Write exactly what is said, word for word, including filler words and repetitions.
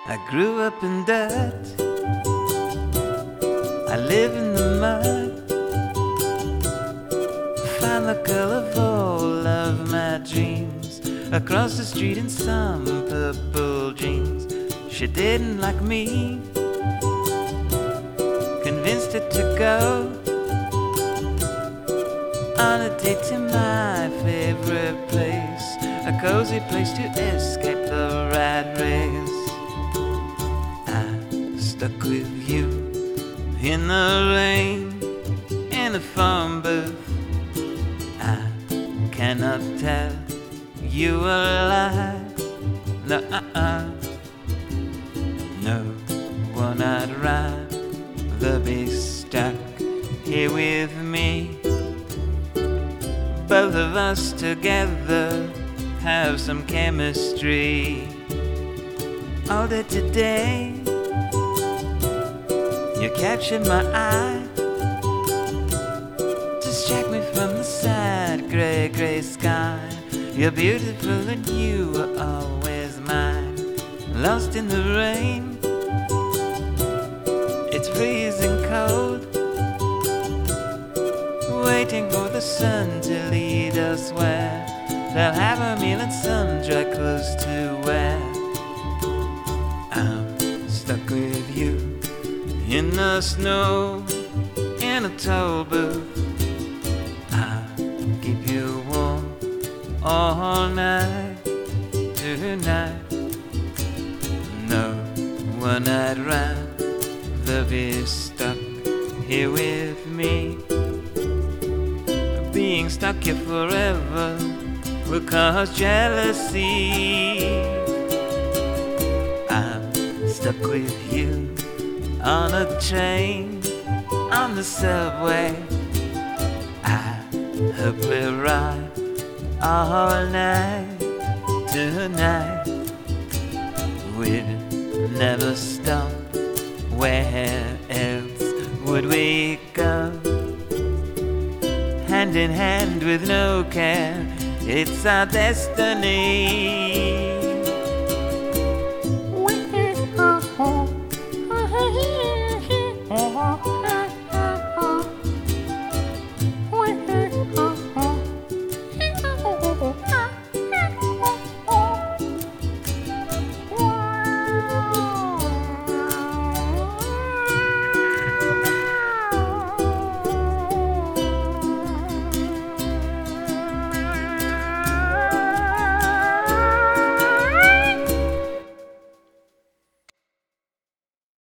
I grew up in dirt, I live in the mud. Find the girl of all of my dreams across the street in some purple jeans. She didn't like me, convinced her to go on a date to my favorite place, a cozy place to escape the rat race. I stuck with you in the rain, in a phone booth. I cannot tell you a lie. No, uh-uh. No one I'd rather be stuck here with me. Both of us together have some chemistry. All day today, you captured my eye, distract me from the sad grey, grey sky. You're beautiful and you were always mine. Lost in the rain, it's freezing cold, waiting for the sun to lead us where they'll have a meal and some dry clothes to wear. I'm stuck with you in the snow, in a toll booth. I'll keep you warm all night tonight. No one I'd rather be stuck here with me. Being stuck here forever will cause jealousy. I'm stuck with you on a train, on the subway. I hope we'll ride all night tonight. We'll never stop. Where else would we go? Hand in hand with no care, it's our destiny.